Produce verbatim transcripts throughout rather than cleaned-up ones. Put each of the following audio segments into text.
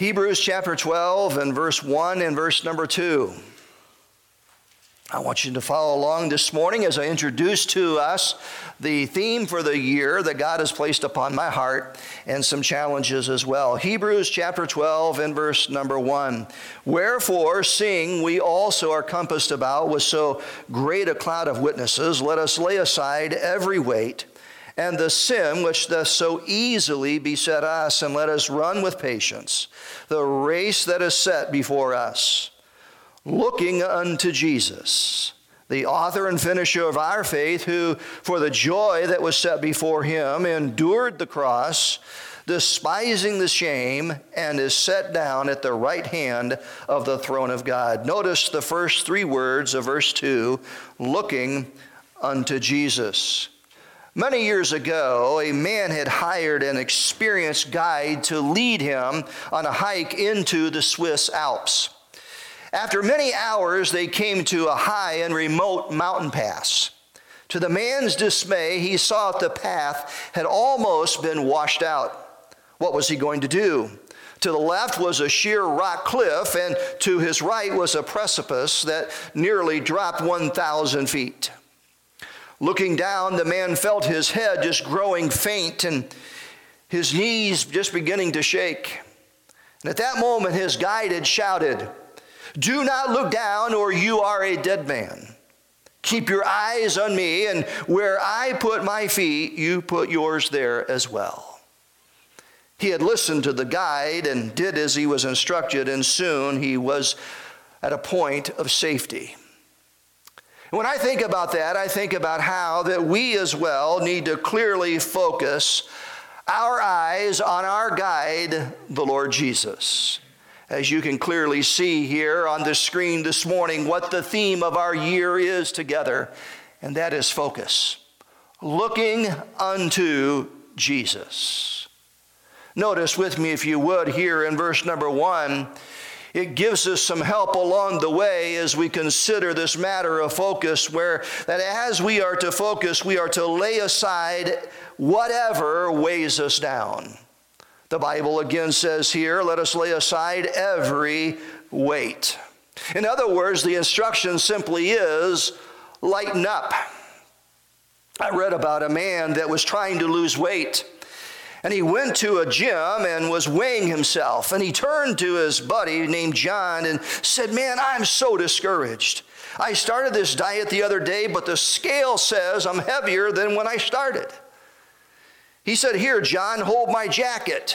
Hebrews chapter twelve and verse one and verse number two. I want you to follow along this morning as I introduce to us the theme for the year that God has placed upon my heart and some challenges as well. Hebrews chapter twelve and verse number one. Wherefore, seeing we also are compassed about with so great a cloud of witnesses, let us lay aside every weight and the sin which doth so easily beset us, and let us run with patience the race that is set before us, looking unto Jesus, the author and finisher of our faith, who for the joy that was set before him endured the cross, despising the shame, and is set down at the right hand of the throne of God. Notice the first three words of verse two, looking unto Jesus. Many years ago, a man had hired an experienced guide to lead him on a hike into the Swiss Alps. After many hours, they came to a high and remote mountain pass. To the man's dismay, he saw that the path had almost been washed out. What was he going to do? To the left was a sheer rock cliff, and to his right was a precipice that nearly dropped one thousand feet. Looking down, the man felt his head just growing faint and his knees just beginning to shake. And at that moment, his guide had shouted, "Do not look down, or you are a dead man. Keep your eyes on me, and where I put my feet, you put yours there as well." He had listened to the guide and did as he was instructed, and soon he was at a point of safety. When I think about that, I think about how that we as well need to clearly focus our eyes on our guide, the Lord Jesus. As you can clearly see here on the screen this morning, what the theme of our year is together, and that is focus. Looking unto Jesus. Notice with me, if you would, here in verse number one, it gives us some help along the way as we consider this matter of focus, where that as we are to focus, we are to lay aside whatever weighs us down. The Bible again says here, let us lay aside every weight. In other words, the instruction simply is, lighten up. I read about a man that was trying to lose weight. And he went to a gym and was weighing himself. And he turned to his buddy named John and said, "Man, I'm so discouraged. I started this diet the other day, but the scale says I'm heavier than when I started." He said, "Here, John, hold my jacket."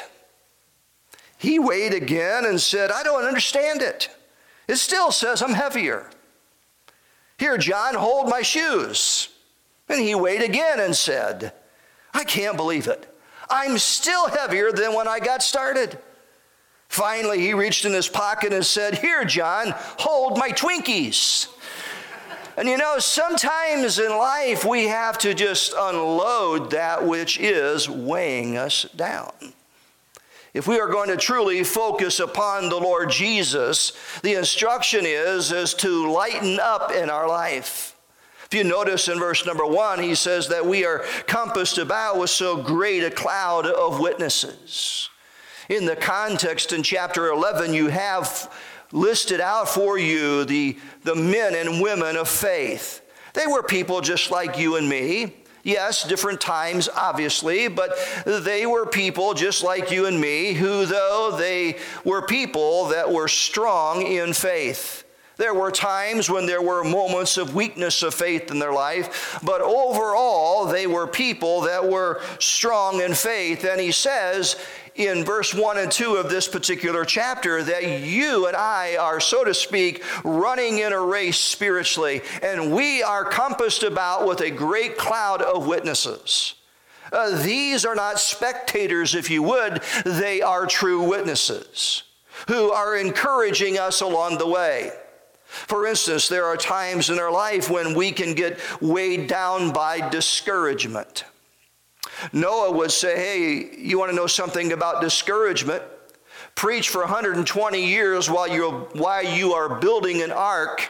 He weighed again and said, "I don't understand it. It still says I'm heavier." "Here, John, hold my shoes." And he weighed again and said, "I can't believe it. I'm still heavier than when I got started." Finally, he reached in his pocket and said, "Here, John, hold my Twinkies." And you know, sometimes in life we have to just unload that which is weighing us down. If we are going to truly focus upon the Lord Jesus, the instruction is, is to lighten up in our life. If you notice in verse number one, he says that we are compassed about with so great a cloud of witnesses. In the context in chapter eleven, you have listed out for you the, the men and women of faith. They were people just like you and me. Yes, different times, obviously, but they were people just like you and me, who though they were people that were strong in faith. There were times when there were moments of weakness of faith in their life, but overall they were people that were strong in faith. And he says in verse one and two of this particular chapter that you and I are, so to speak, running in a race spiritually, and we are compassed about with a great cloud of witnesses. Uh, these are not spectators, if you would, they are true witnesses who are encouraging us along the way. For instance, there are times in our life when we can get weighed down by discouragement. Noah would say, "Hey, you want to know something about discouragement? Preach for one hundred twenty years while you're, while you are building an ark,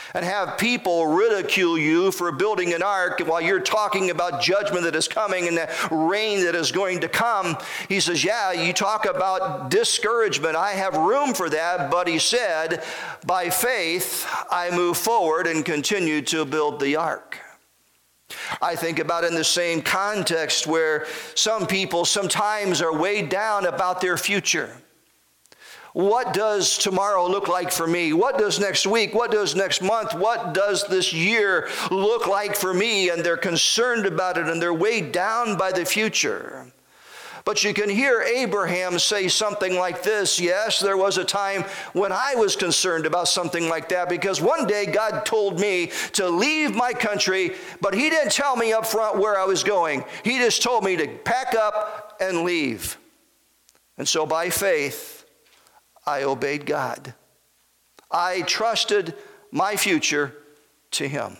and have people ridicule you for building an ark while you're talking about judgment that is coming and the rain that is going to come. He says, yeah, you talk about discouragement. I have room for that. But he said, by faith, I move forward and continue to build the ark. I think about in the same context where some people sometimes are weighed down about their future. What does tomorrow look like for me? What does next week? What does next month? What does this year look like for me? And they're concerned about it and they're weighed down by the future. But you can hear Abraham say something like this. Yes, there was a time when I was concerned about something like that, because one day God told me to leave my country, but he didn't tell me up front where I was going. He just told me to pack up and leave. And so by faith, I obeyed God. I trusted my future to him.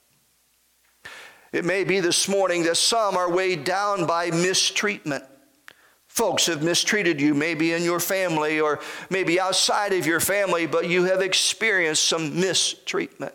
It may be this morning that some are weighed down by mistreatment. Folks have mistreated you, maybe in your family or maybe outside of your family, but you have experienced some mistreatment.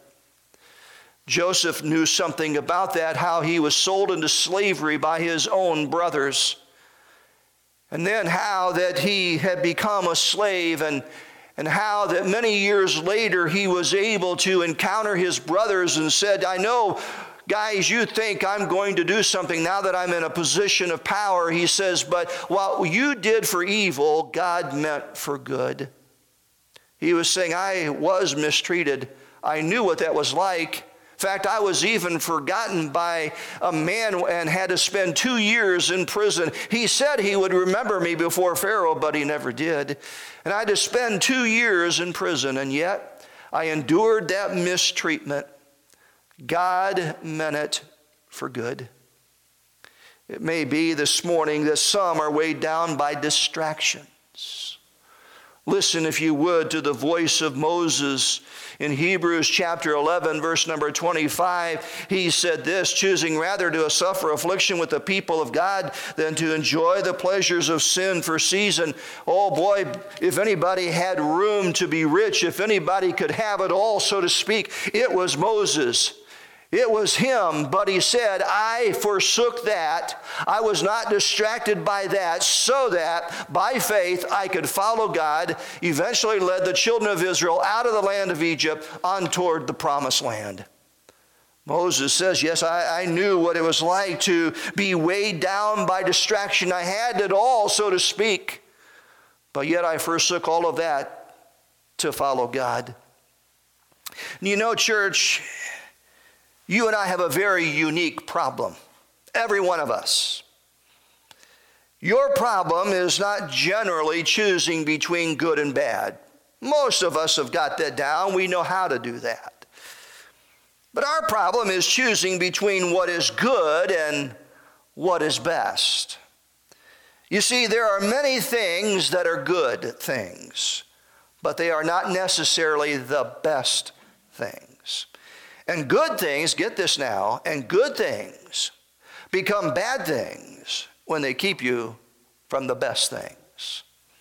Joseph knew something about that, how he was sold into slavery by his own brothers. And then how that he had become a slave, and, and how that many years later he was able to encounter his brothers and said, I know, guys, you think I'm going to do something now that I'm in a position of power. He says, but what you did for evil, God meant for good. He was saying, I was mistreated. I knew what that was like. In fact, I was even forgotten by a man and had to spend two years in prison. He said he would remember me before Pharaoh, but he never did. And I had to spend two years in prison, and yet I endured that mistreatment. God meant it for good. It may be this morning that some are weighed down by distractions. Listen, if you would, to the voice of Moses in Hebrews chapter eleven, verse number twenty-five. He said this, choosing rather to suffer affliction with the people of God than to enjoy the pleasures of sin for season. Oh boy, if anybody had room to be rich, if anybody could have it all, so to speak, it was Moses. It was him, but he said, I forsook that. I was not distracted by that, so that by faith I could follow God, eventually led the children of Israel out of the land of Egypt on toward the promised land. Moses says, yes, I, I knew what it was like to be weighed down by distraction. I had it all, so to speak, but yet I forsook all of that to follow God. And you know, church, you and I have a very unique problem. Every one of us. Your problem is not generally choosing between good and bad. Most of us have got that down. We know how to do that. But our problem is choosing between what is good and what is best. You see, there are many things that are good things, but they are not necessarily the best things. And good things, get this now, and good things become bad things when they keep you from the best things.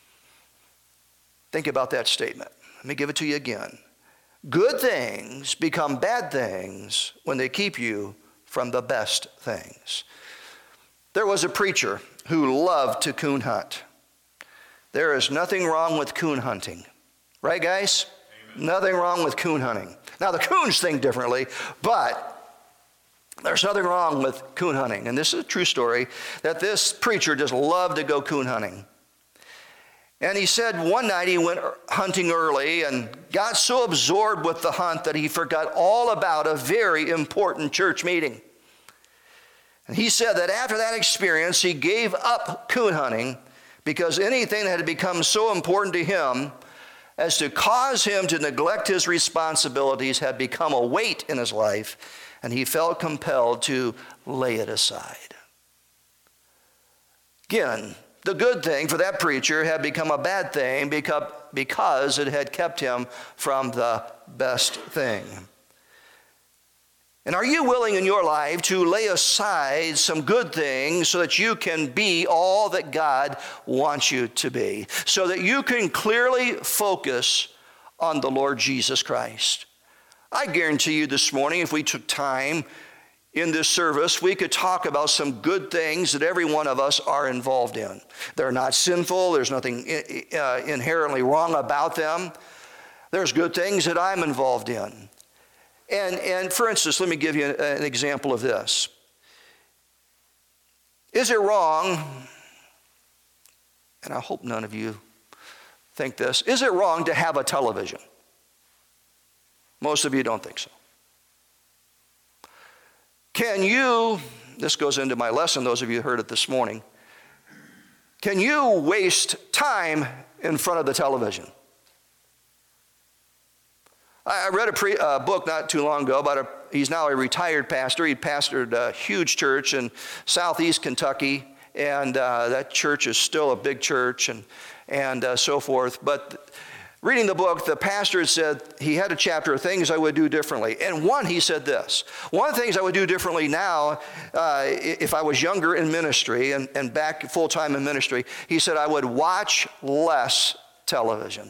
Think about that statement. Let me give it to you again. Good things become bad things when they keep you from the best things. There was a preacher who loved to coon hunt. There is nothing wrong with coon hunting. Right, guys? Amen. Nothing wrong with coon hunting. Now, the coons think differently, but there's nothing wrong with coon hunting. And this is a true story, that this preacher just loved to go coon hunting. And he said one night he went hunting early and got so absorbed with the hunt that he forgot all about a very important church meeting. And he said that after that experience, he gave up coon hunting because anything that had become so important to him as to cause him to neglect his responsibilities had become a weight in his life, and he felt compelled to lay it aside. Again, the good thing for that preacher had become a bad thing because it had kept him from the best thing. And are you willing in your life to lay aside some good things so that you can be all that God wants you to be? So that you can clearly focus on the Lord Jesus Christ? I guarantee you this morning, if we took time in this service, we could talk about some good things that every one of us are involved in. They're not sinful. There's nothing uh, inherently wrong about them. There's good things that I'm involved in. And, and for instance, let me give you an example of this. Is it wrong, and I hope none of you think this, is it wrong to have a television? Most of you don't think so. Can you, this goes into my lesson, those of you who heard it this morning, can you waste time in front of the television? I read a pre, uh, book not too long ago about a, he's now a retired pastor. He pastored a huge church in southeast Kentucky, and uh, that church is still a big church and, and uh, so forth. But reading the book, the pastor had said, he had a chapter of things I would do differently. And one, he said this, one of the things I would do differently now, uh, if I was younger in ministry and, and back full-time in ministry, he said I would watch less television.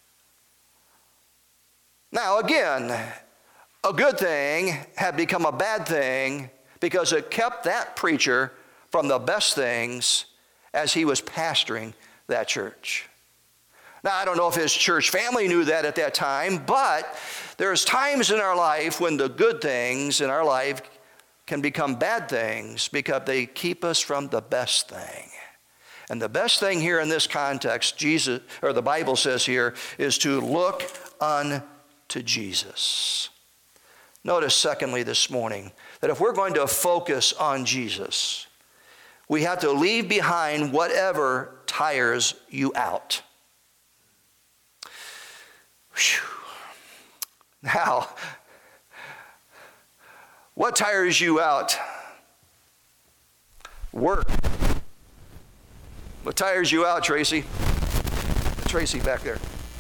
Now, again, a good thing had become a bad thing because it kept that preacher from the best things as he was pastoring that church. Now, I don't know if his church family knew that at that time, but there's times in our life when the good things in our life can become bad things because they keep us from the best thing. And the best thing here in this context, Jesus, or the Bible says here, is to look unto to Jesus. Notice, secondly, this morning, that if we're going to focus on Jesus, we have to leave behind whatever tires you out. Whew. Now, what tires you out? Work. What tires you out, Tracy? Tracy back there.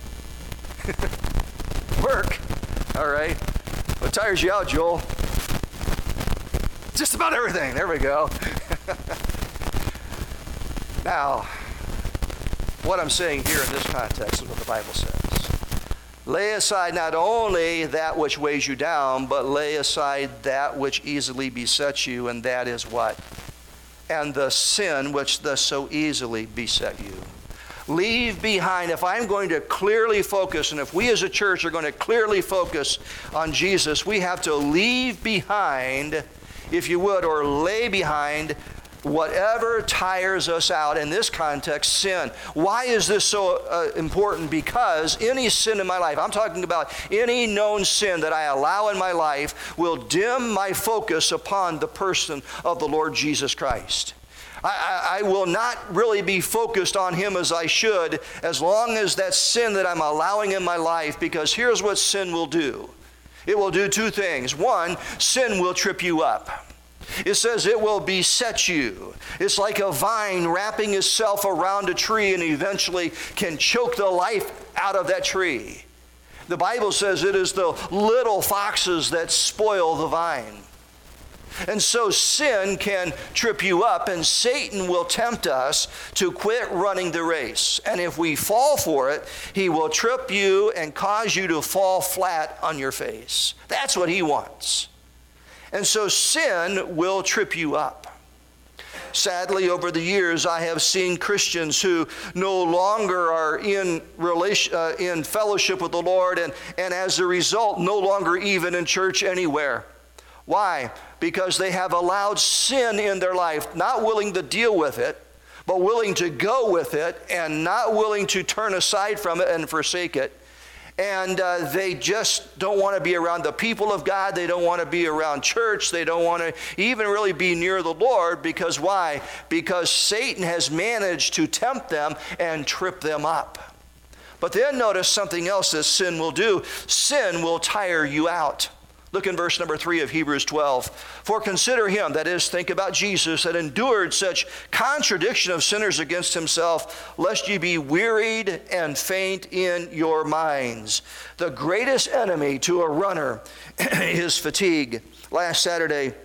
Work. All right. What tires you out, Joel? Just about everything. There we go. Now, what I'm saying here in this context is what the Bible says. Lay aside not only that which weighs you down, but lay aside that which easily besets you, and that is what? And the sin which does so easily beset you. Leave behind, if I'm going to clearly focus, and if we as a church are going to clearly focus on Jesus, we have to leave behind, if you would, or lay behind whatever tires us out. In this context, sin. Why is this so uh, important? Because any sin in my life, I'm talking about any known sin that I allow in my life, will dim my focus upon the person of the Lord Jesus Christ. I, I will not really be focused on him as I should as long as that sin that I'm allowing in my life, because here's what sin will do. It will do two things. One, sin will trip you up. It says it will beset you. It's like a vine wrapping itself around a tree and eventually can choke the life out of that tree. The Bible says it is the little foxes that spoil the vine. And so sin can trip you up, and Satan will tempt us to quit running the race. And if we fall for it, he will trip you and cause you to fall flat on your face. That's what he wants. And so sin will trip you up. Sadly, over the years, I have seen Christians who no longer are in relation, uh, in fellowship with the Lord, and, and as a result, no longer even in church anywhere. Why? Because they have allowed sin in their life, not willing to deal with it, but willing to go with it and not willing to turn aside from it and forsake it. And uh, they just don't want to be around the people of God. They don't want to be around church. They don't want to even really be near the Lord. Because why? Because Satan has managed to tempt them and trip them up. But then notice something else that sin will do. Sin will tire you out. Look in verse number three of Hebrews twelve. For consider him, that is, think about Jesus, that endured such contradiction of sinners against himself, lest ye be wearied and faint in your minds. The greatest enemy to a runner is fatigue. Last Saturday,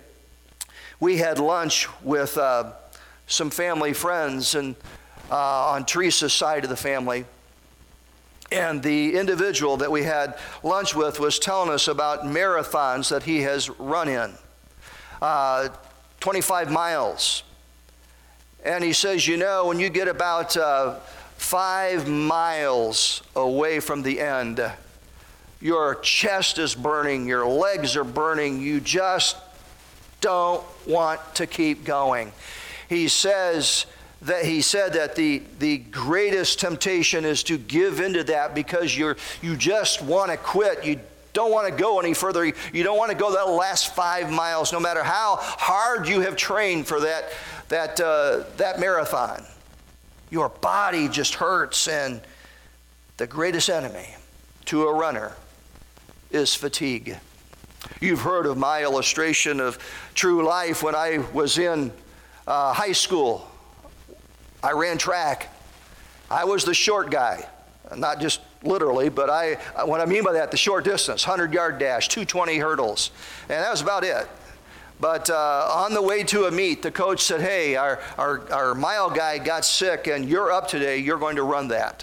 we had lunch with uh, some family friends and uh, on Teresa's side of the family. And the individual that we had lunch with was telling us about marathons that he has run in, uh, twenty-five miles. And he says, you know, when you get about uh, five miles away from the end, your chest is burning, your legs are burning, you just don't want to keep going. He says that he said that the, the greatest temptation is to give into that because you're you just want to quit. You don't want to go any further. You don't want to go that last five miles, no matter how hard you have trained for that that uh, that marathon. Your body just hurts, and the greatest enemy to a runner is fatigue. You've heard of my illustration of true life. When I was in uh, high school, I ran track. I was the short guy, not just literally, but I, what I mean by that, the short distance, hundred-yard dash, two twenty hurdles, and that was about it. But uh, on the way to a meet, the coach said, hey, our, our, our mile guy got sick, and you're up today, you're going to run that.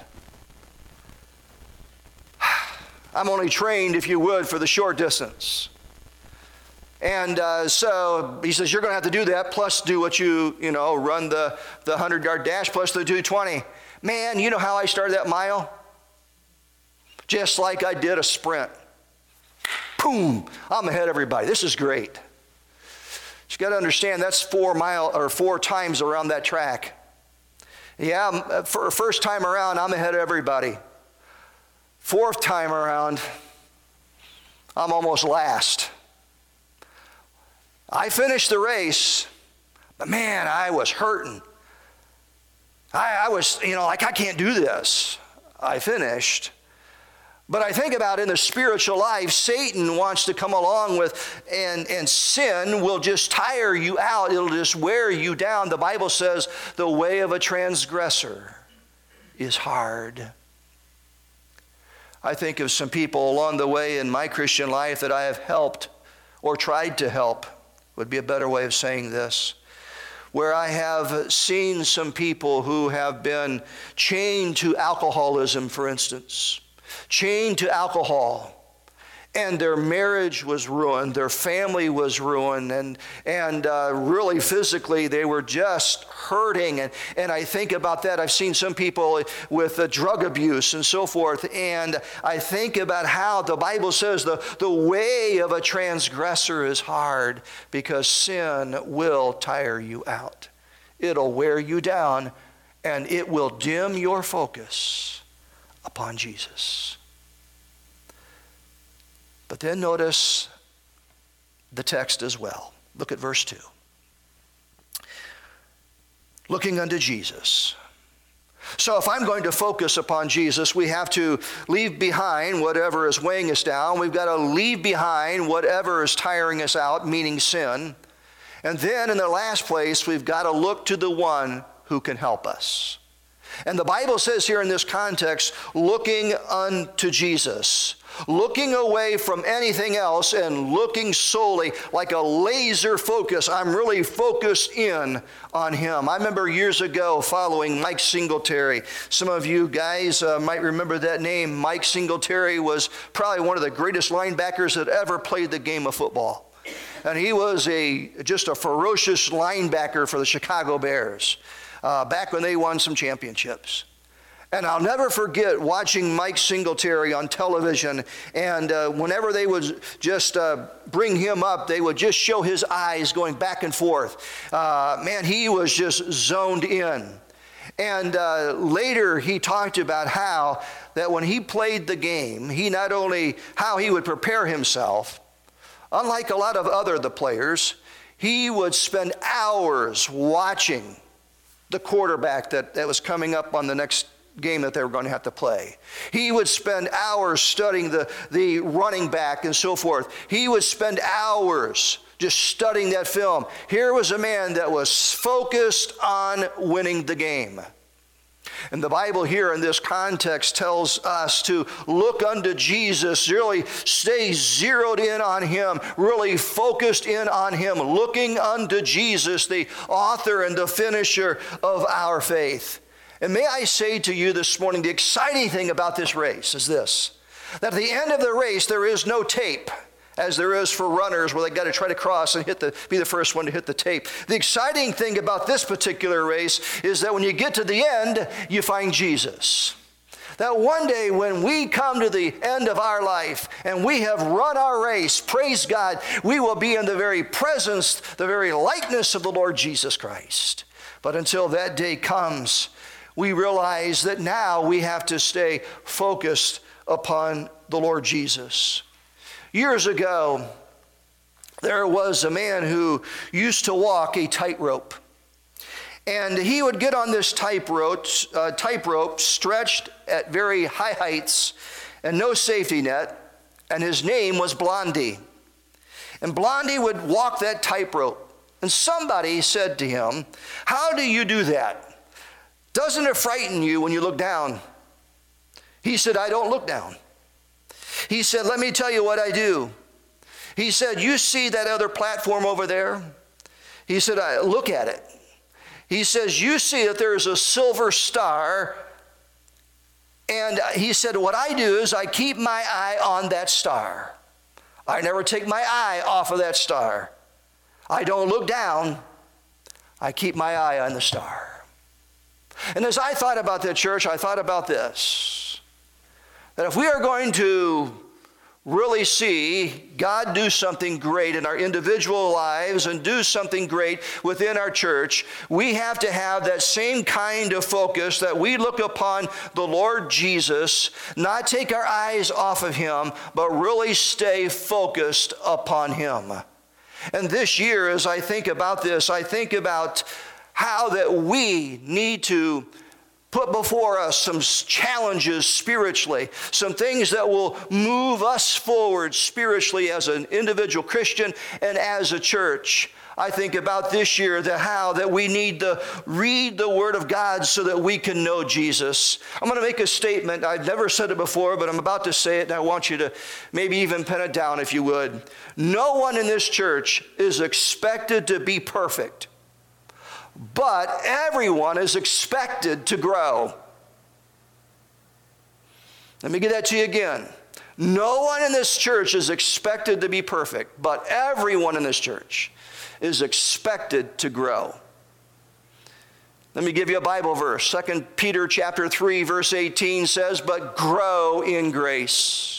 I'm only trained, if you would, for the short distance. And uh, so he says, you're going to have to do that, plus do what you, you know, run the, the hundred-yard dash, plus the two twenty. Man, you know how I started that mile? Just like I did a sprint. Boom, I'm ahead of everybody. This is great. You got to understand, that's four mile or four times around that track. Yeah, for first time around, I'm ahead of everybody. Fourth time around, I'm almost last. I finished the race, but man, I was hurting. I, I was, you know, like, I can't do this. I finished. But I think about in the spiritual life, Satan wants to come along with, and, and sin will just tire you out. It'll just wear you down. The Bible says the way of a transgressor is hard. I think of some people along the way in my Christian life that I have helped or tried to help, would be a better way of saying this, where I have seen some people who have been chained to alcoholism, for instance, chained to alcohol, and their marriage was ruined, their family was ruined, and and uh, really physically they were just hurting. And, and I think about that. I've seen some people with uh, drug abuse and so forth, and I think about how the Bible says the, the way of a transgressor is hard, because sin will tire you out. It'll wear you down, and it will dim your focus upon Jesus. But then notice the text as well. Look at verse two. Looking unto Jesus. So if I'm going to focus upon Jesus, we have to leave behind whatever is weighing us down. We've got to leave behind whatever is tiring us out, meaning sin. And then in the last place, we've got to look to the one who can help us. And the Bible says here in this context, looking unto Jesus, looking away from anything else and looking solely like a laser focus. I'm really focused in on him. I remember years ago following Mike Singletary. Some of you guys uh, might remember that name. Mike Singletary was probably one of the greatest linebackers that ever played the game of football. And he was a just a ferocious linebacker for the Chicago Bears. Uh, back when they won some championships. And I'll never forget watching Mike Singletary on television, and uh, whenever they would just uh, bring him up, they would just show his eyes going back and forth. Uh, man, he was just zoned in. And uh, later he talked about how that when he played the game, he not only, how he would prepare himself, unlike a lot of other the players, he would spend hours watching the quarterback that, that was coming up on the next game that they were going to have to play. He would spend hours studying the, the running back and so forth. He would spend hours just studying that film. Here was a man that was focused on winning the game. And the Bible here in this context tells us to look unto Jesus, really stay zeroed in on him, really focused in on him, looking unto Jesus, the author and the finisher of our faith. And may I say to you this morning, the exciting thing about this race is this, that at the end of the race, there is no tape, as there is for runners where they got to try to cross and hit the, be the first one to hit the tape. The exciting thing about this particular race is that when you get to the end, you find Jesus. That one day when we come to the end of our life and we have run our race, praise God, we will be in the very presence, the very likeness of the Lord Jesus Christ. But until that day comes, we realize that now we have to stay focused upon the Lord Jesus. Years ago, there was a man who used to walk a tightrope. And he would get on this tightrope, uh, tightrope stretched at very high heights and no safety net, and his name was Blondie. And Blondie would walk that tightrope. And somebody said to him, "How do you do that? Doesn't it frighten you when you look down?" He said, "I don't look down." He said, "Let me tell you what I do." He said, "You see that other platform over there?" He said, "I look at it." He says, "You see that there's a silver star." And he said, "What I do is I keep my eye on that star. I never take my eye off of that star. I don't look down. I keep my eye on the star." And as I thought about that, church, I thought about this, that if we are going to really see God do something great in our individual lives and do something great within our church, we have to have that same kind of focus, that we look upon the Lord Jesus, not take our eyes off of him, but really stay focused upon him. And this year, as I think about this, I think about how that we need to put before us some challenges spiritually, some things that will move us forward spiritually as an individual Christian and as a church. I think about this year, the how that we need to read the Word of God so that we can know Jesus. I'm going to make a statement. I've never said it before, but I'm about to say it, and I want you to maybe even pen it down if you would. No one in this church is expected to be perfect, but everyone is expected to grow. Let me get that to you again. No one in this church is expected to be perfect, but everyone in this church is expected to grow. Let me give you a Bible verse. Second Peter chapter three, verse eighteen says, "But grow in grace."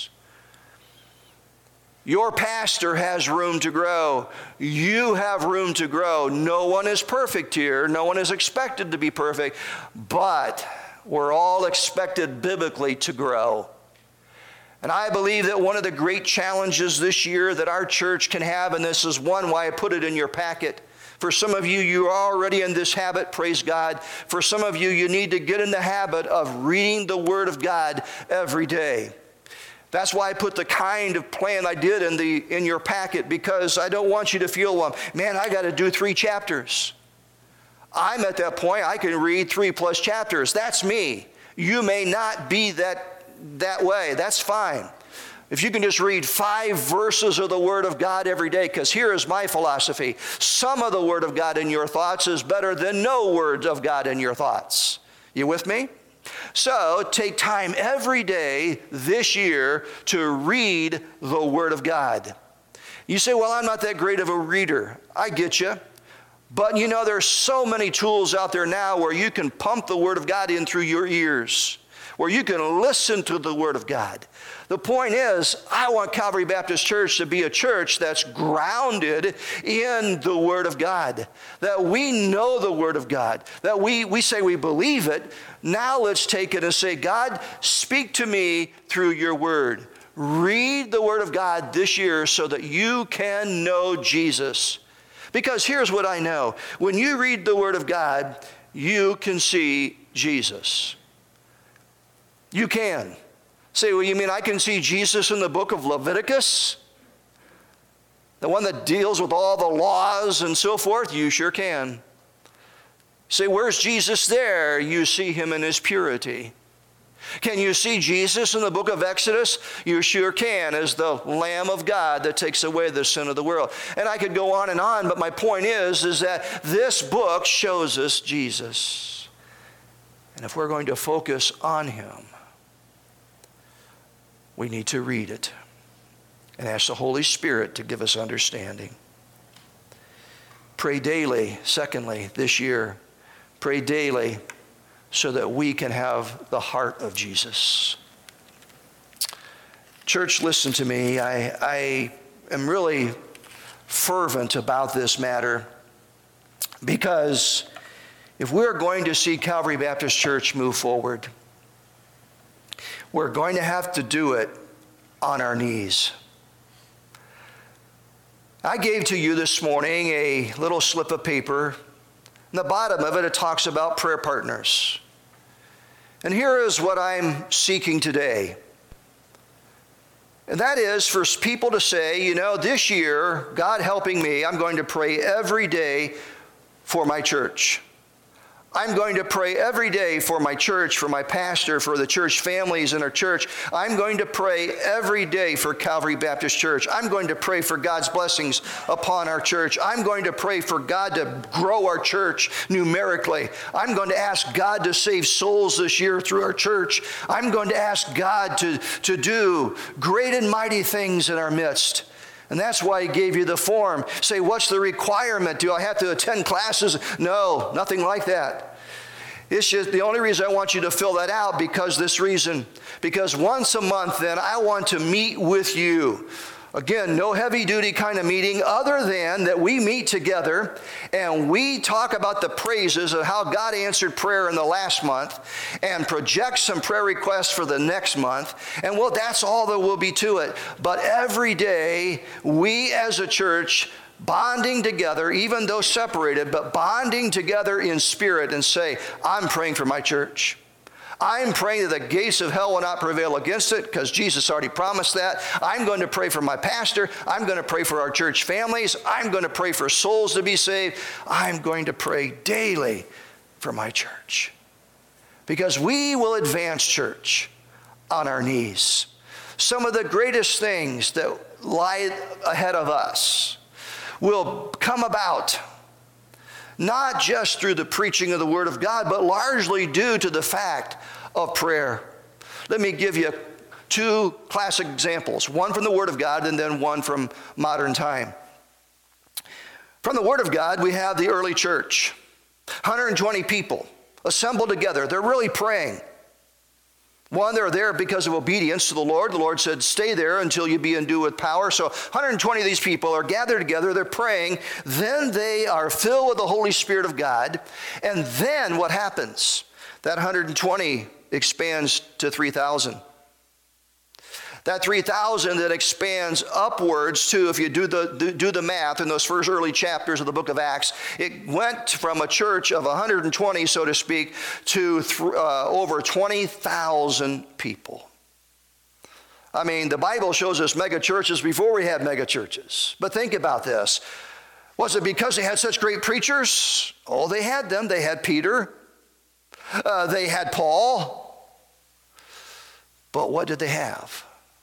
Your pastor has room to grow. You have room to grow. No one is perfect here. No one is expected to be perfect, but we're all expected biblically to grow. And I believe that one of the great challenges this year that our church can have, and this is one why I put it in your packet. For some of you, you're already in this habit, praise God. For some of you, you need to get in the habit of reading the Word of God every day. That's why I put the kind of plan I did in the in your packet, because I don't want you to feel, well, man, I got to do three chapters. I'm at that point, I can read three plus chapters. That's me. You may not be that, that way. That's fine. If you can just read five verses of the Word of God every day, because here is my philosophy. Some of the Word of God in your thoughts is better than no words of God in your thoughts. You with me? So take time every day this year to read the Word of God. You say, well, I'm not that great of a reader. I get you. But you know, there's so many tools out there now where you can pump the Word of God in through your ears, where you can listen to the Word of God. The point is, I want Calvary Baptist Church to be a church that's grounded in the Word of God, that we know the Word of God, that we, we say we believe it. Now let's take it and say, God, speak to me through your Word. Read the Word of God this year so that you can know Jesus. Because here's what I know. When you read the Word of God, you can see Jesus. You can. Say, well, you mean I can see Jesus in the book of Leviticus? The one that deals with all the laws and so forth? You sure can. Say, where's Jesus there? You see him in his purity. Can you see Jesus in the book of Exodus? You sure can, as the Lamb of God that takes away the sin of the world. And I could go on and on, but my point is, is that this book shows us Jesus. And if we're going to focus on him, we need to read it and ask the Holy Spirit to give us understanding. Pray daily, secondly, this year. Pray daily so that we can have the heart of Jesus. Church, listen to me. I, I am really fervent about this matter because if we're going to see Calvary Baptist Church move forward, we're going to have to do it on our knees. I gave to you this morning a little slip of paper. In the bottom of it, it talks about prayer partners. And here is what I'm seeking today. And that is for people to say, you know, this year, God helping me, I'm going to pray every day for my church. I'm going to pray every day for my church, for my pastor, for the church families in our church. I'm going to pray every day for Calvary Baptist Church. I'm going to pray for God's blessings upon our church. I'm going to pray for God to grow our church numerically. I'm going to ask God to save souls this year through our church. I'm going to ask God to, to do great and mighty things in our midst. And that's why he gave you the form. Say, what's the requirement? Do I have to attend classes? No, nothing like that. It's just the only reason I want you to fill that out because this reason. Because once a month, then, I want to meet with you. Again, no heavy-duty kind of meeting other than that we meet together and we talk about the praises of how God answered prayer in the last month and project some prayer requests for the next month. And well, that's all there will be to it. But every day, we as a church bonding together, even though separated, but bonding together in spirit and say, I'm praying for my church. I'm praying that the gates of hell will not prevail against it because Jesus already promised that. I'm going to pray for my pastor. I'm going to pray for our church families. I'm going to pray for souls to be saved. I'm going to pray daily for my church because we will advance church on our knees. Some of the greatest things that lie ahead of us will come about not just through the preaching of the Word of God, but largely due to the fact of prayer. Let me give you two classic examples, one from the Word of God and then one from modern time. From the Word of God, we have the early church, one hundred twenty people assembled together. They're really praying. One, they're there because of obedience to the Lord. The Lord said, stay there until you be endued with power. So one hundred twenty of these people are gathered together. They're praying. Then they are filled with the Holy Spirit of God. And then what happens? That one hundred twenty expands to three thousand. That three thousand that expands upwards to, if you do the, do, do the math in those first early chapters of the book of Acts, it went from a church of one hundred twenty, so to speak, to th- uh, over twenty thousand people. I mean, the Bible shows us mega churches before we had mega churches. But think about this. Was it because they had such great preachers? Oh, they had them. They had Peter. Uh, they had Paul. But what did they have?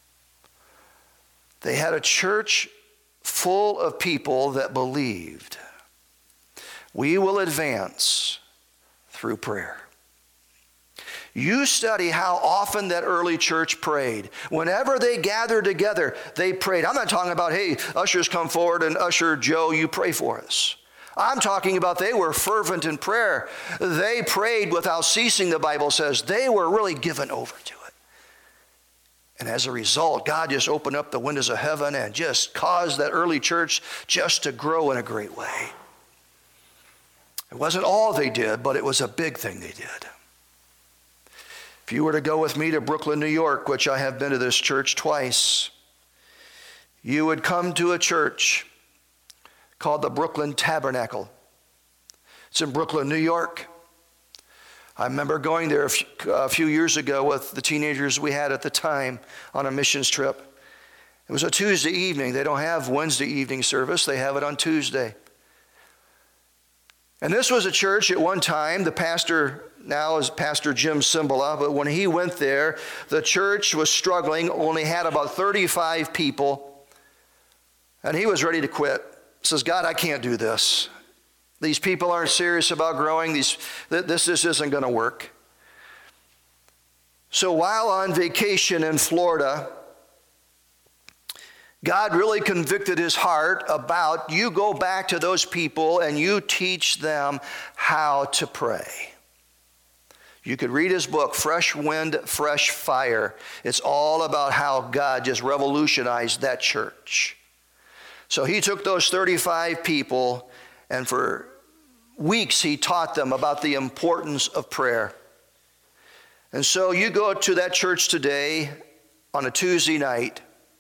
They had a church full of people that believed. We will advance through prayer. You study how often that early church prayed. Whenever they gathered together, they prayed. I'm not talking about, hey, ushers come forward and usher Joe, you pray for us. I'm talking about they were fervent in prayer. They prayed without ceasing, the Bible says. They were really given over to it. And as a result, God just opened up the windows of heaven and just caused that early church just to grow in a great way. It wasn't all they did, but it was a big thing they did. If you were to go with me to Brooklyn, New York, which I have been to this church twice, you would come to a church called the Brooklyn Tabernacle. It's in Brooklyn, New York. I remember going there a few, a few years ago with the teenagers we had at the time on a missions trip. It was a Tuesday evening. They don't have Wednesday evening service. They have it on Tuesday. And this was a church at one time. The pastor now is Pastor Jim Cymbala, but when he went there, the church was struggling, only had about thirty-five people, and he was ready to quit. He says, God, I can't do this. These people aren't serious about growing. These, this, this isn't going to work. So while on vacation in Florida, God really convicted his heart about, you go back to those people and you teach them how to pray. You could read his book, Fresh Wind, Fresh Fire. It's all about how God just revolutionized that church. So he took those thirty-five people, and for weeks he taught them about the importance of prayer. And so you go to that church today on a Tuesday night.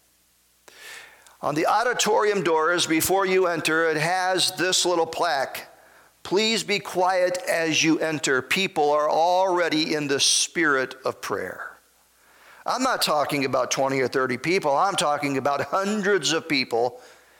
On the auditorium doors, before you enter, it has this little plaque. Please be quiet as you enter. People are already in the spirit of prayer. I'm not talking about twenty or thirty people. I'm talking about hundreds of people.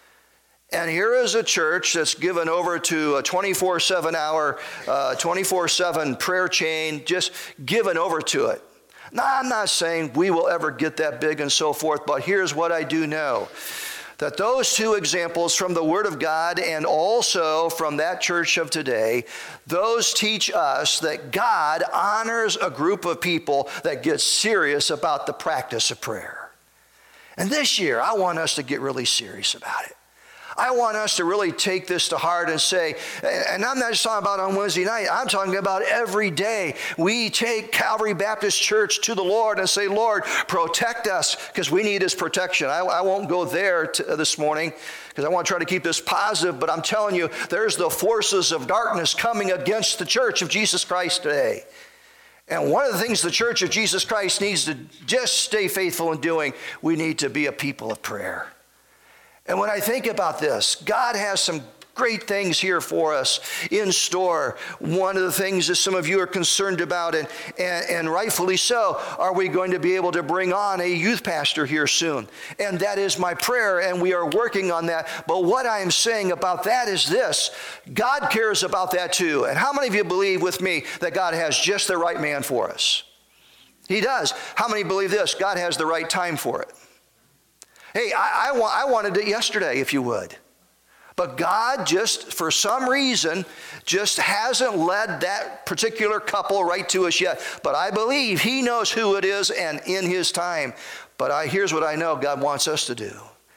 And here is a church that's given over to a twenty-four seven hour, uh, twenty-four seven prayer chain, just given over to it. Now, I'm not saying we will ever get that big and so forth, but here's what I do know. That those two examples from the Word of God and also from that church of today, those teach us that God honors a group of people that get serious about the practice of prayer. And this year, I want us to get really serious about it. I want us to really take this to heart and say, and I'm not just talking about on Wednesday night, I'm talking about every day. We take Calvary Baptist Church to the Lord and say, Lord, protect us, because we need his protection. I, I won't go there to, this morning, because I want to try to keep this positive, but I'm telling you, there's the forces of darkness coming against the church of Jesus Christ today. And one of the things the church of Jesus Christ needs to just stay faithful in doing, we need to be a people of prayer. And when I think about this, God has some great things here for us in store. One of the things that some of you are concerned about, and, and, and rightfully so, are we going to be able to bring on a youth pastor here soon? And that is my prayer, and we are working on that. But what I am saying about that is this: God cares about that too. And how many of you believe with me that God has just the right man for us? He does. How many believe this? God has the right time for it. Hey, I, I, wa- I wanted it yesterday, if you would. But God just, for some reason, just hasn't led that particular couple right to us yet. But I believe he knows who it is and in his time. But I, here's what I know God wants us to do.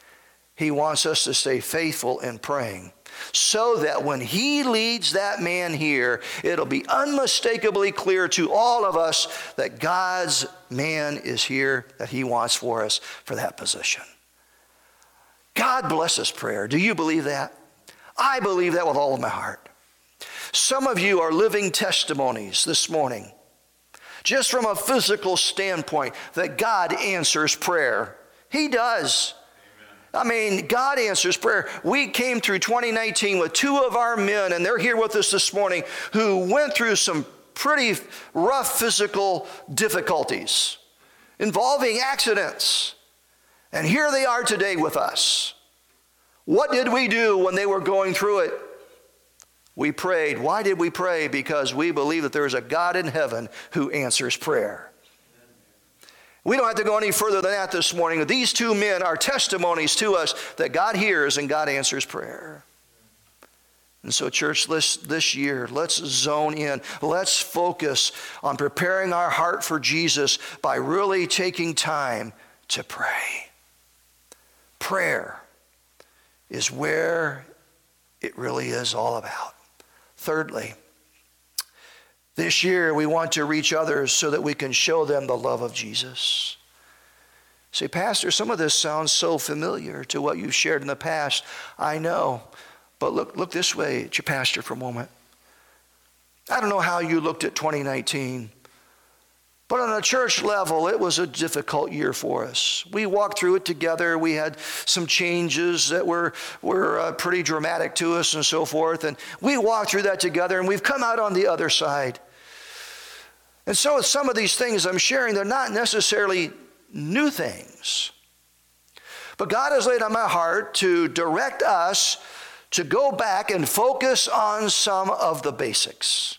He wants us to stay faithful in praying, so that when he leads that man here, it'll be unmistakably clear to all of us that God's man is here, that he wants for us for that position. God blesses prayer. Do you believe that? I believe that with all of my heart. Some of you are living testimonies this morning, just from a physical standpoint, that God answers prayer. He does. Amen. I mean, God answers prayer. We came through twenty nineteen with two of our men, and they're here with us this morning, who went through some pretty rough physical difficulties involving accidents. And here they are today with us. What did we do when they were going through it? We prayed. Why did we pray? Because we believe that there is a God in heaven who answers prayer. We don't have to go any further than that this morning. These two men are testimonies to us that God hears and God answers prayer. And so, church, this, this year, let's zone in. Let's focus on preparing our heart for Jesus by really taking time to pray. Prayer is where it really is all about. Thirdly, this year we want to reach others so that we can show them the love of Jesus. Say, Pastor, some of this sounds so familiar to what you've shared in the past. I know, but look, look this way at your pastor for a moment. I don't know how you looked at twenty nineteen. But on a church level, it was a difficult year for us. We walked through it together. We had some changes that were, were uh, pretty dramatic to us and so forth. And we walked through that together, and we've come out on the other side. And so with some of these things I'm sharing, they're not necessarily new things. But God has laid on my heart to direct us to go back and focus on some of the basics.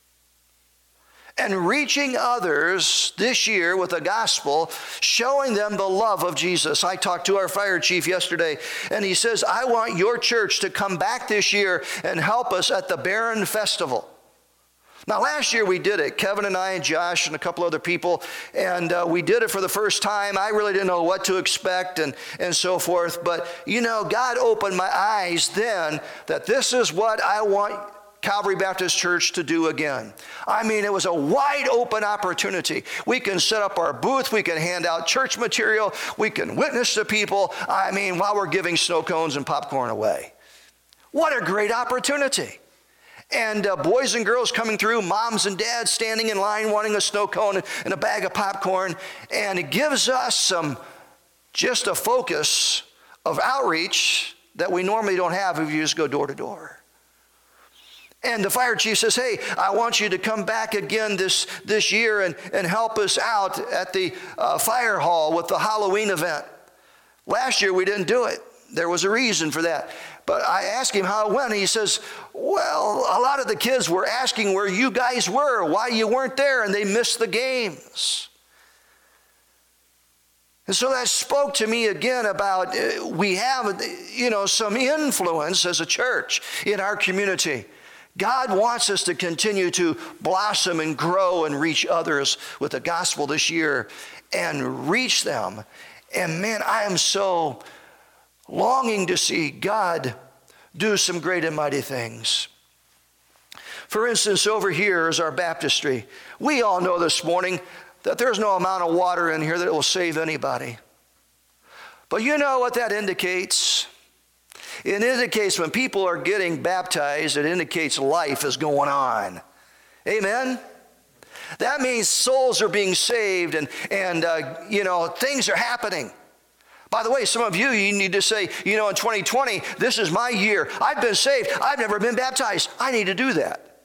And reaching others this year with the gospel, showing them the love of Jesus. I talked to our fire chief yesterday, and he says, I want your church to come back this year and help us at the Barron Festival. Now, last year we did it, Kevin and I and Josh and a couple other people, and uh, we did it for the first time. I really didn't know what to expect and, and so forth, but you know, God opened my eyes then that this is what I want Calvary Baptist Church to do again. I mean, it was a wide open opportunity. We can set up our booth, we can hand out church material, we can witness to people, I mean, while we're giving snow cones and popcorn away. What a great opportunity. And uh, boys and girls coming through, moms and dads standing in line wanting a snow cone and a bag of popcorn. And it gives us some, just a focus of outreach that we normally don't have if you just go door to door. And the fire chief says, hey, I want you to come back again this, this year and, and help us out at the uh, fire hall with the Halloween event. Last year we didn't do it. There was a reason for that. But I asked him how it went, and he says, well, a lot of the kids were asking where you guys were, why you weren't there, and they missed the games. And so that spoke to me again about uh, we have, you know, some influence as a church in our community. God wants us to continue to blossom and grow and reach others with the gospel this year and reach them. And man, I am so longing to see God do some great and mighty things. For instance, over here is our baptistry. We all know this morning that there's no amount of water in here that will save anybody. But you know what that indicates? It indicates when people are getting baptized, it indicates life is going on. Amen? That means souls are being saved and, and uh, you know, things are happening. By the way, some of you, you need to say, you know, in twenty twenty, this is my year. I've been saved. I've never been baptized. I need to do that.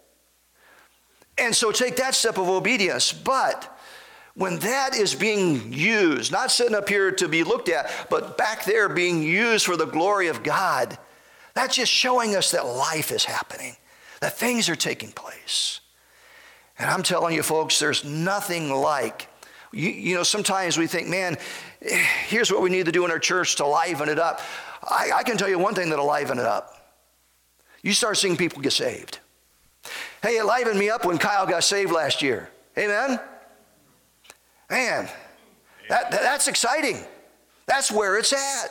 And so take that step of obedience. But when that is being used, not sitting up here to be looked at, but back there being used for the glory of God, that's just showing us that life is happening, that things are taking place. And I'm telling you, folks, there's nothing like, you, you know, sometimes we think, man, here's what we need to do in our church to liven it up. I, I can tell you one thing that'll liven it up. You start seeing people get saved. Hey, it livened me up when Kyle got saved last year. Amen? Man, that, that's exciting. That's where it's at.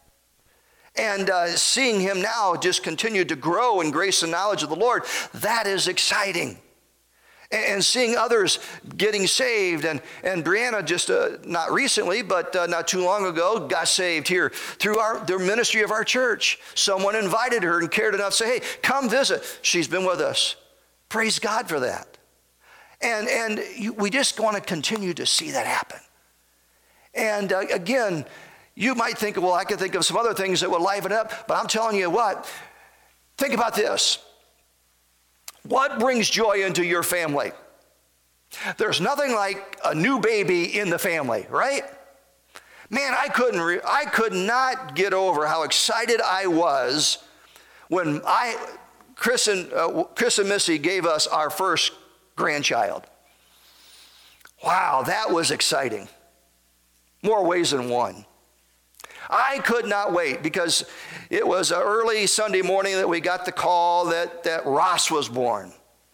And uh, seeing him now just continue to grow in grace and knowledge of the Lord, that is exciting. And seeing others getting saved. And, and Brianna just, uh, not recently, but uh, not too long ago, got saved here through our, the ministry of our church. Someone invited her and cared enough to say, hey, come visit. She's been with us. Praise God for that. And, and you, we just want to continue to see that happen. And uh, again, you might think, well, I could think of some other things that would liven up, but I'm telling you what, think about this. What brings joy into your family? There's nothing like a new baby in the family, right? Man, I couldn't, re- I could not get over how excited I was when I, Chris and uh, Chris and Missy gave us our first grandchild. Wow, that was exciting. More ways than one. I could not wait because it was an early Sunday morning that we got the call that, that Ross was born.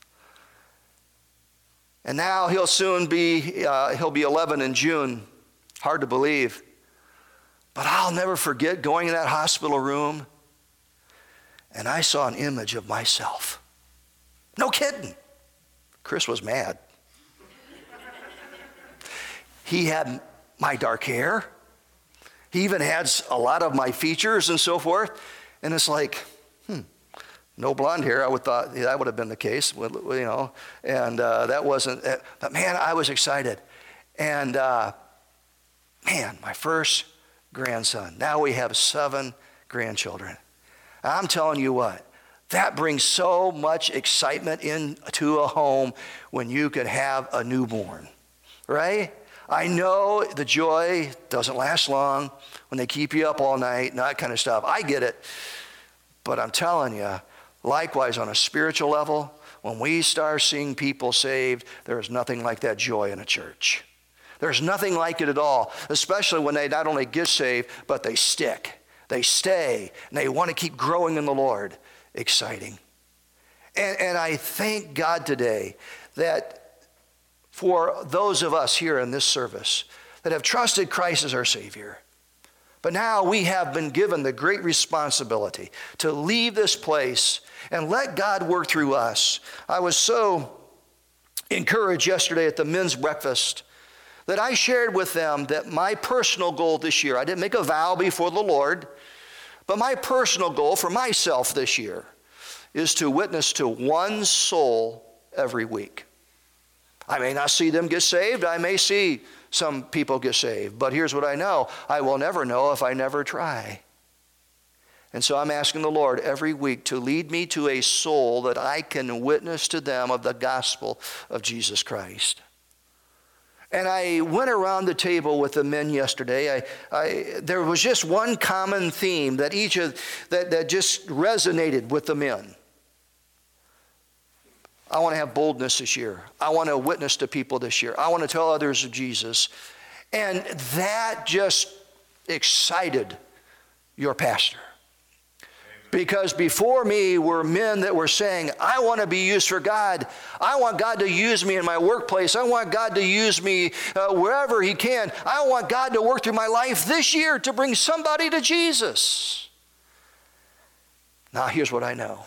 And now he'll soon be, uh, he'll be eleven in June. Hard to believe. But I'll never forget going in that hospital room and I saw an image of myself. No kidding. Chris was mad. He had my dark hair. He even had a lot of my features and so forth. And it's like, hmm, no blonde hair. I would thought yeah, that would have been the case, you know. And uh, that wasn't, but man, I was excited. And uh, man, my first grandson. Now we have seven grandchildren. I'm telling you what, that brings so much excitement into a home when you could have a newborn, right? I know the joy doesn't last long when they keep you up all night and that kind of stuff. I get it. But I'm telling you, likewise on a spiritual level, when we start seeing people saved, there is nothing like that joy in a church. There's nothing like it at all, especially when they not only get saved, but they stick. They stay, and they want to keep growing in the Lord. Exciting. And, and I thank God today that for those of us here in this service that have trusted Christ as our Savior, but now we have been given the great responsibility to leave this place and let God work through us. I was so encouraged yesterday at the men's breakfast that I shared with them that my personal goal this year, I didn't make a vow before the Lord, but my personal goal for myself this year is to witness to one soul every week. I may not see them get saved. I may see some people get saved. But here's what I know. I will never know if I never try. And so I'm asking the Lord every week to lead me to a soul that I can witness to them of the gospel of Jesus Christ. And I went around the table with the men yesterday. I, I, there was just one common theme that each of that, that just resonated with the men. I want to have boldness this year. I want to witness to people this year. I want to tell others of Jesus. And that just excited your pastor. Because before me were men that were saying, I want to be used for God. I want God to use me in my workplace. I want God to use me uh, wherever He can. I want God to work through my life this year to bring somebody to Jesus. Now, here's what I know.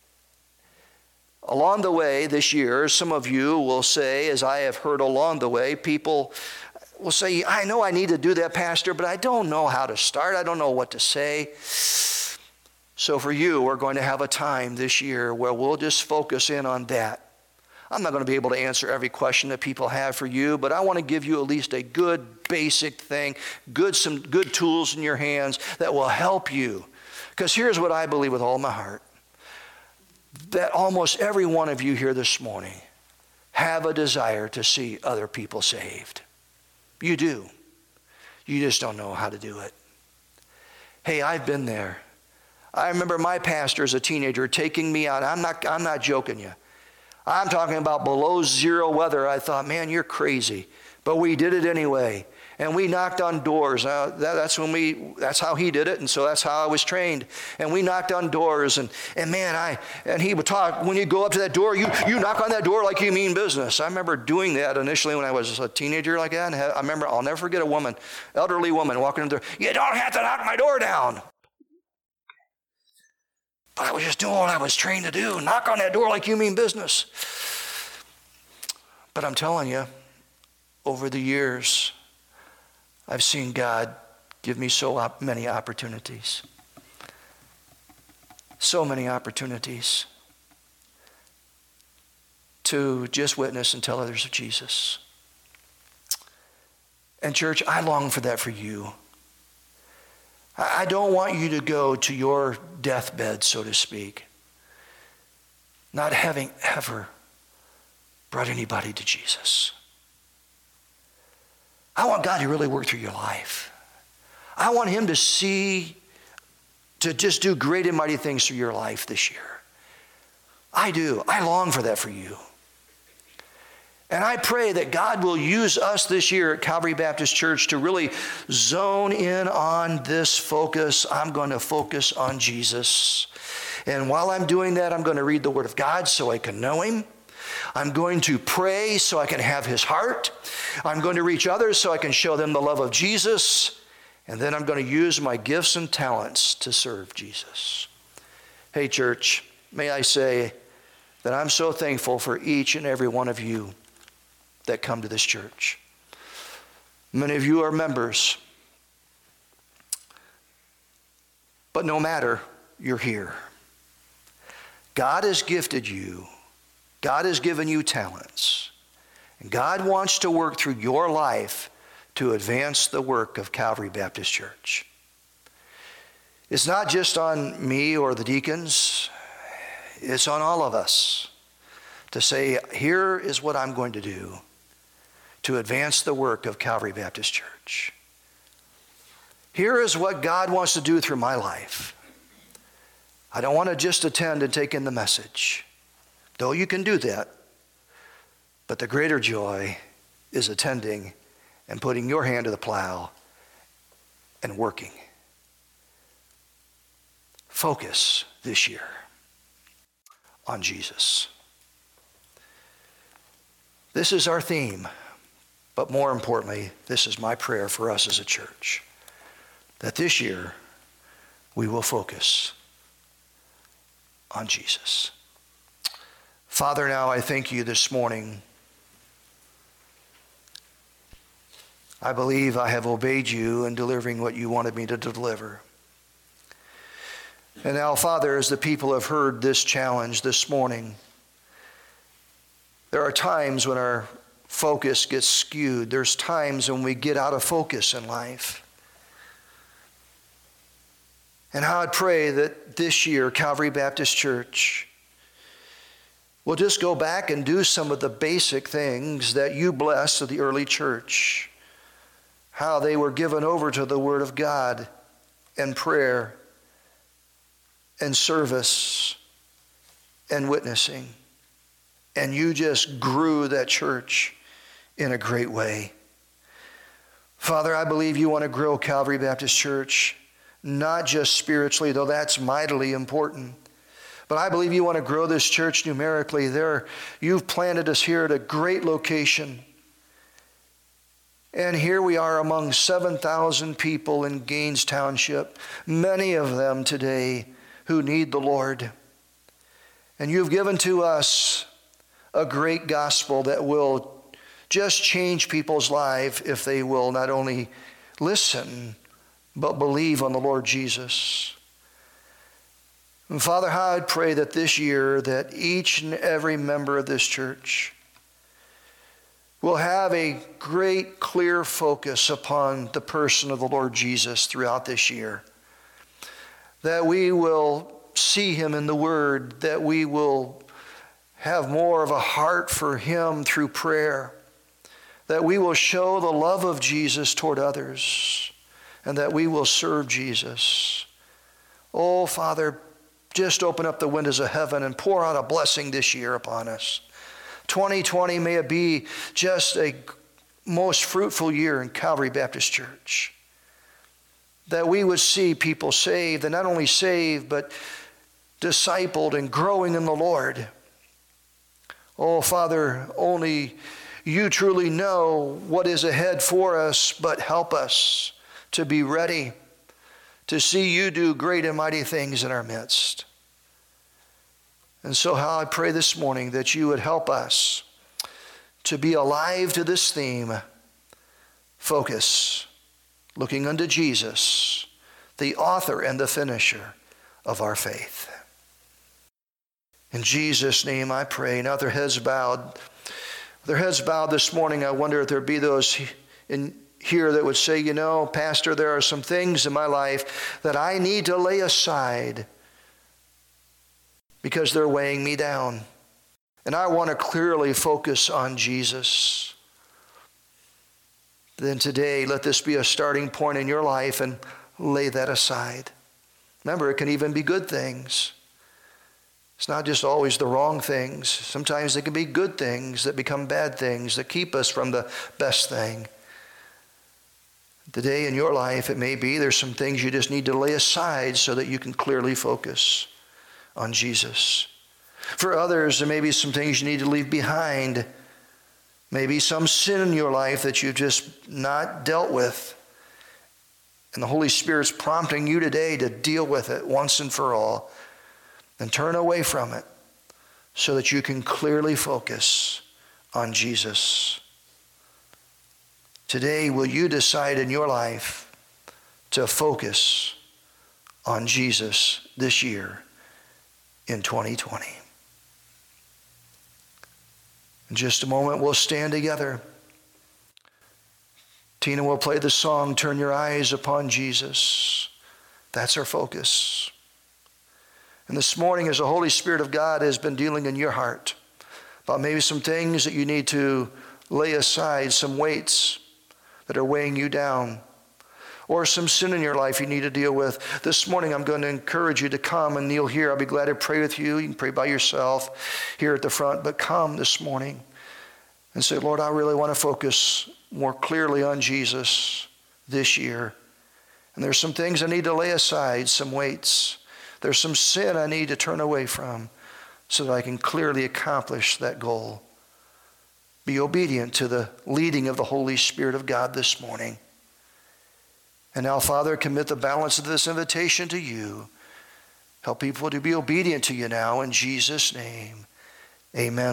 Along the way this year, some of you will say, as I have heard along the way, people will say, I know I need to do that, Pastor, but I don't know how to start. I don't know what to say. So for you, we're going to have a time this year where we'll just focus in on that. I'm not going to be able to answer every question that people have for you, but I want to give you at least a good basic thing, good some good tools in your hands that will help you. Because here's what I believe with all my heart. That almost every one of you here this morning have a desire to see other people saved. You do. You just don't know how to do it. Hey, I've been there. I remember my pastor as a teenager taking me out. I'm not, I'm not joking you. I'm talking about below zero weather. I thought, man, you're crazy. But we did it anyway. And we knocked on doors. Uh, that, that's when we. That's how he did it, and so that's how I was trained. And we knocked on doors, and and man, I and he would talk. When you go up to that door, you you knock on that door like you mean business. I remember doing that initially when I was a teenager like that. And I remember I'll never forget a woman, elderly woman, walking in the door. You don't have to knock my door down. But I was just doing what I was trained to do. Knock on that door like you mean business. But I'm telling you, over the years, I've seen God give me so op- many opportunities. So many opportunities to just witness and tell others of Jesus. And church, I long for that for you. I don't want you to go to your deathbed, so to speak, not having ever brought anybody to Jesus. I want God to really work through your life. I want Him to see, to just do great and mighty things through your life this year. I do. I long for that for you. And I pray that God will use us this year at Calvary Baptist Church to really zone in on this focus. I'm going to focus on Jesus. And while I'm doing that, I'm going to read the Word of God so I can know Him. I'm going to pray so I can have His heart. I'm going to reach others so I can show them the love of Jesus. And then I'm going to use my gifts and talents to serve Jesus. Hey, church, may I say that I'm so thankful for each and every one of you that come to this church. Many of you are members. But no matter, you're here. God has gifted you. God has given you talents. And God wants to work through your life to advance the work of Calvary Baptist Church. It's not just on me or the deacons. It's on all of us to say, here is what I'm going to do to advance the work of Calvary Baptist Church. Here is what God wants to do through my life. I don't want to just attend and take in the message, though you can do that. But the greater joy is attending and putting your hand to the plow and working. Focus this year on Jesus. This is our theme, but more importantly, this is my prayer for us as a church, that this year we will focus on Jesus. Father, now I thank you this morning. I believe I have obeyed you in delivering what you wanted me to deliver. And now, Father, as the people have heard this challenge this morning, there are times when our focus gets skewed. There's times when we get out of focus in life. And how I'd pray that this year, Calvary Baptist Church will just go back and do some of the basic things that you blessed of the early church. How they were given over to the Word of God and prayer and service and witnessing. And you just grew that church in a great way. Father, I believe you want to grow Calvary Baptist Church, not just spiritually, though that's mightily important. But I believe you want to grow this church numerically. There, you've planted us here at a great location. And here we are among seven thousand people in Gaines Township, many of them today who need the Lord. And you've given to us a great gospel that will just change people's life if they will not only listen, but believe on the Lord Jesus. And Father, how I'd pray that this year that each and every member of this church will have a great, clear focus upon the person of the Lord Jesus throughout this year. That we will see him in the Word, that we will have more of a heart for him through prayer, that we will show the love of Jesus toward others, and that we will serve Jesus. Oh, Father, just open up the windows of heaven and pour out a blessing this year upon us. twenty twenty, may it be just a most fruitful year in Calvary Baptist Church. That we would see people saved, and not only saved, but discipled and growing in the Lord. Oh, Father, only you truly know what is ahead for us, but help us to be ready to see you do great and mighty things in our midst. And so how I pray this morning that you would help us to be alive to this theme, focus, looking unto Jesus, the author and the finisher of our faith. In Jesus' name I pray. Now their heads bowed. Their heads bowed this morning, I wonder if there be those in here that would say, you know, Pastor, there are some things in my life that I need to lay aside because they're weighing me down. And I want to clearly focus on Jesus. Then today, let this be a starting point in your life and lay that aside. Remember, it can even be good things. It's not just always the wrong things. Sometimes they can be good things that become bad things that keep us from the best thing. Today in your life, it may be there's some things you just need to lay aside so that you can clearly focus on Jesus. For others, there may be some things you need to leave behind. Maybe some sin in your life that you've just not dealt with. And the Holy Spirit's prompting you today to deal with it once and for all and turn away from it so that you can clearly focus on Jesus. Today, will you decide in your life to focus on Jesus this year in twenty twenty? In just a moment, we'll stand together. Tina will play the song, Turn Your Eyes Upon Jesus. That's our focus. And this morning, as the Holy Spirit of God has been dealing in your heart about maybe some things that you need to lay aside, some weights that are weighing you down, or some sin in your life you need to deal with. This morning, I'm going to encourage you to come and kneel here. I'll be glad to pray with you. You can pray by yourself here at the front, but come this morning and say, Lord, I really want to focus more clearly on Jesus this year. And there's some things I need to lay aside, some weights. There's some sin I need to turn away from so that I can clearly accomplish that goal. Be obedient to the leading of the Holy Spirit of God this morning. And now, Father, commit the balance of this invitation to you. Help people to be obedient to you now in Jesus' name. Amen.